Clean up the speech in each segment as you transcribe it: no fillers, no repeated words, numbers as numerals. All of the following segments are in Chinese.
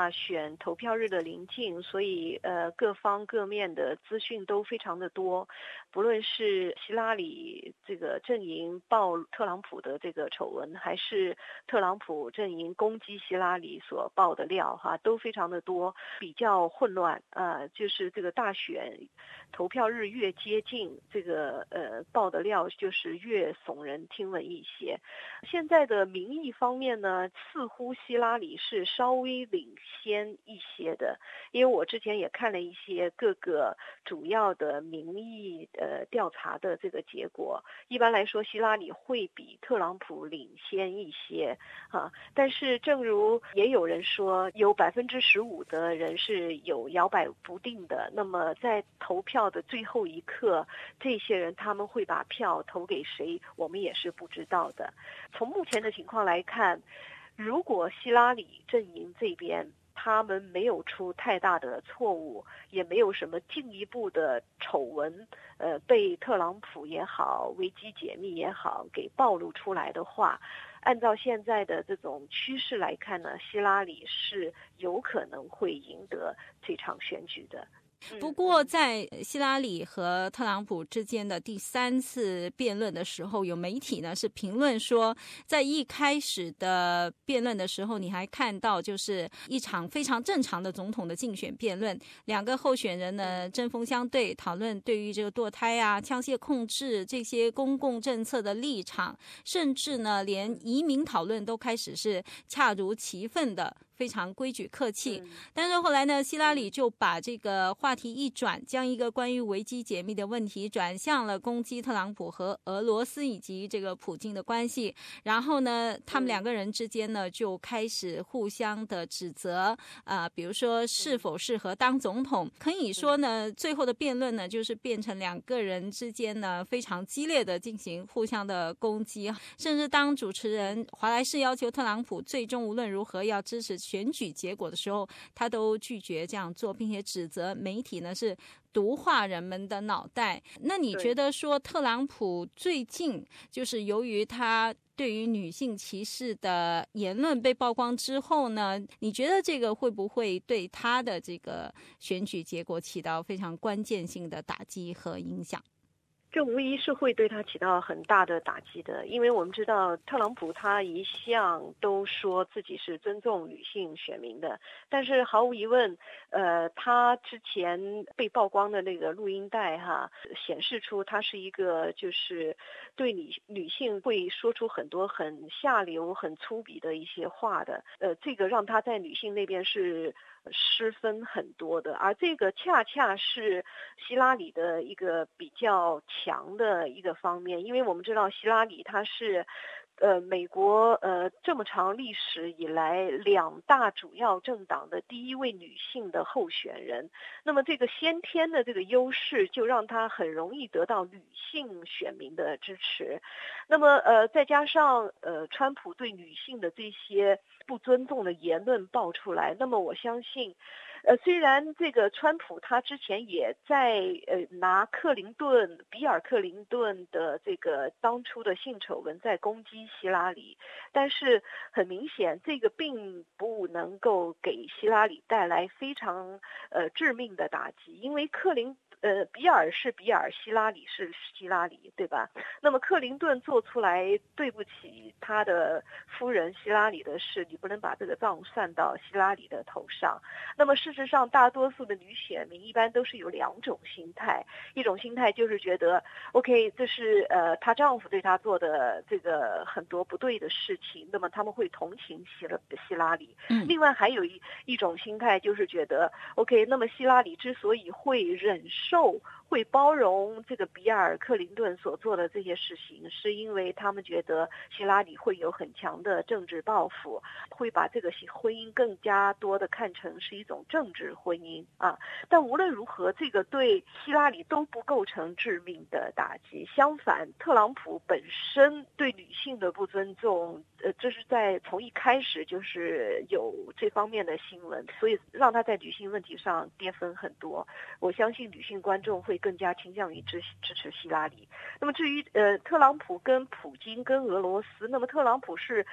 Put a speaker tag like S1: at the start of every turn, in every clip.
S1: 大选投票日的临近，所以各方各面的资讯都非常的多，不论是希拉里这个阵营爆特朗普的这个丑闻，还是特朗普阵营攻击希拉里所爆的料都非常的多，比较混乱就是这个大选投票日越接近，这个爆的料就是越耸人听闻一些。现在的民意方面呢，似乎希拉里是稍微领先一些的，因为我之前也看了一些各个主要的民意调查的这个结果，一般来说希拉里会比特朗普领先一些但是正如也有人说，有15%的人是有摇摆不定的，那么在投票的最后一刻，这些人他们会把票投给谁，我们也是不知道的。从目前的情况来看，如果希拉里阵营这边他们没有出太大的错误，也没有什么进一步的丑闻被特朗普也好，维基解密也好给暴露出来的话，按照现在的这种趋势来看呢，希拉里是有可能会赢得这场选举的。
S2: 不过在希拉里和特朗普之间的第3次辩论的时候，有媒体呢是评论说，在一开始的辩论的时候，你还看到就是一场非常正常的总统的竞选辩论，两个候选人呢针锋相对，讨论对于这个堕胎枪械控制这些公共政策的立场，甚至呢连移民讨论都开始是恰如其分的，非常规矩客气。但是后来呢，希拉里就把这个话题一转，将一个关于维基解密的问题转向了攻击特朗普和俄罗斯以及这个普京的关系。然后呢，他们两个人之间呢就开始互相的指责比如说是否适合当总统。可以说呢，最后的辩论呢就是变成两个人之间呢非常激烈的进行互相的攻击，甚至当主持人华莱士要求特朗普最终无论如何要支持选举结果的时候，他都拒绝这样做，并且指责媒体呢是毒化人们的脑袋。那你觉得说特朗普最近就是由于他对于女性歧视的言论被曝光之后呢，你觉得这个会不会对他的这个选举结果起到非常关键性的打击和影响？
S1: 这无疑是会对他起到很大的打击的，因为我们知道特朗普他一向都说自己是尊重女性选民的，但是毫无疑问他之前被曝光的那个录音带显示出他是一个就是对女性会说出很多很下流很粗鄙的一些话的，这个让他在女性那边是失分很多的，而这个恰恰是希拉里的一个比较强的一个方面，因为我们知道希拉里她是美国这么长历史以来2大主要政党的第一位女性的候选人，那么这个先天的这个优势就让她很容易得到女性选民的支持，那么再加上川普对女性的这些不尊重的言论爆出来，那么我相信虽然这个川普他之前也在拿比尔克林顿的这个当初的性丑闻在攻击希拉里，但是很明显这个并不能够给希拉里带来非常致命的打击，因为比尔是比尔，希拉里是希拉里，对吧？那么克林顿做出来对不起他的夫人希拉里的事，你不能把这个账算到希拉里的头上。那么事实上大多数的女选民一般都是有2种心态，一种心态就是觉得 OK 这是她丈夫对她做的这个很多不对的事情，那么他们会同情希拉里。另外还有一种心态就是觉得 OK 那么希拉里之所以会忍受会包容这个比尔克林顿所做的这些事情，是因为他们觉得希拉里会有很强的政治抱负，会把这个婚姻更加多的看成是一种政治婚姻但无论如何这个对希拉里都不构成致命的打击，相反特朗普本身对女性的不尊重这是从一开始就是有这方面的新闻，所以让他在女性问题上跌分很多。我相信女性观众会更加倾向于支持希拉里。那么至于特朗普跟普京跟俄罗斯，那么特朗普是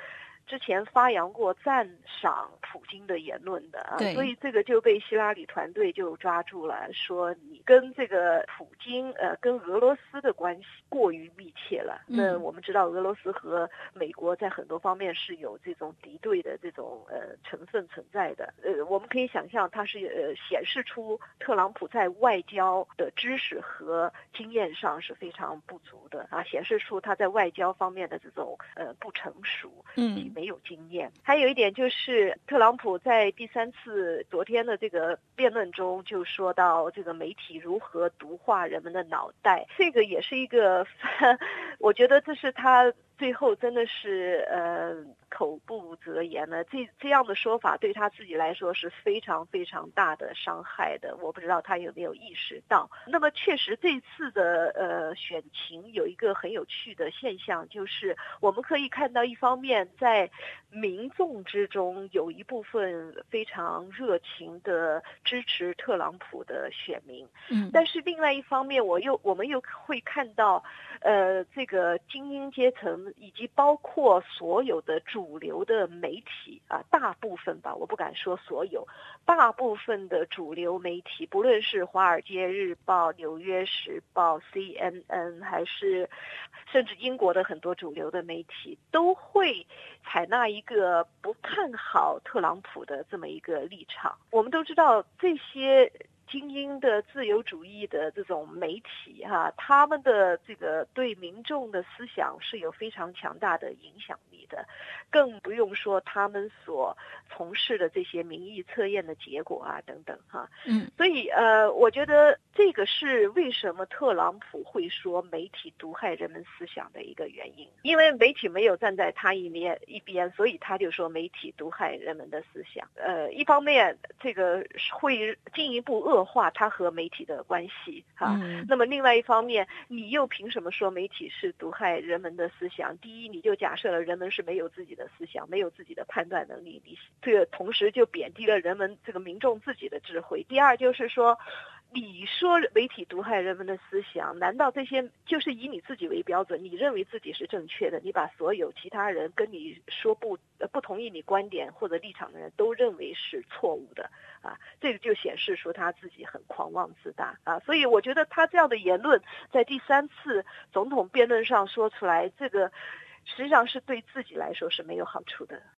S1: 之前发扬过赞赏普京的言论的啊，
S2: 对，
S1: 所以这个就被希拉里团队就抓住了，说你跟这个普京跟俄罗斯的关系过于密切了。那我们知道俄罗斯和美国在很多方面是有这种敌对的这种成分存在的。我们可以想象，它是显示出特朗普在外交的知识和经验上是非常不足的啊，显示出他在外交方面的这种不成熟，以及没有经验。还有一点就是特朗普在第3次昨天的这个辩论中就说到这个媒体如何毒化人们的脑袋，这个也是一个我觉得这是他最后真的是口不择言了，这样的说法对他自己来说是非常非常大的伤害的，我不知道他有没有意识到。那么确实这次的选情有一个很有趣的现象，就是我们可以看到一方面在民众之中有一部分非常热情的支持特朗普的选民，但是另外一方面我们又会看到这个精英阶层以及包括所有的主流的媒体啊，大部分吧，我不敢说所有，大部分的主流媒体，不论是华尔街日报、纽约时报、CNN， 还是甚至英国的很多主流的媒体，都会采纳一个不看好特朗普的这么一个立场。我们都知道这些精英的自由主义的这种媒体他们的这个对民众的思想是有非常强大的影响力的，更不用说他们所从事的这些民意测验的结果等等所以我觉得这个是为什么特朗普会说媒体毒害人们思想的一个原因，因为媒体没有站在他一边，所以他就说媒体毒害人们的思想。一方面这个会进一步恶化他和媒体的关系那么另外一方面，你又凭什么说媒体是毒害人们的思想？第一，你就假设了人们是没有自己的思想，没有自己的判断能力，你这个同时就贬低了人们这个民众自己的智慧。第二就是说，你说媒体毒害人们的思想，难道这些就是以你自己为标准，你认为自己是正确的，你把所有其他人跟你说不同意你观点或者立场的人都认为是错误的这个就显示出他自己很狂妄自大所以我觉得他这样的言论在第3次总统辩论上说出来，这个实际上是对自己来说是没有好处的。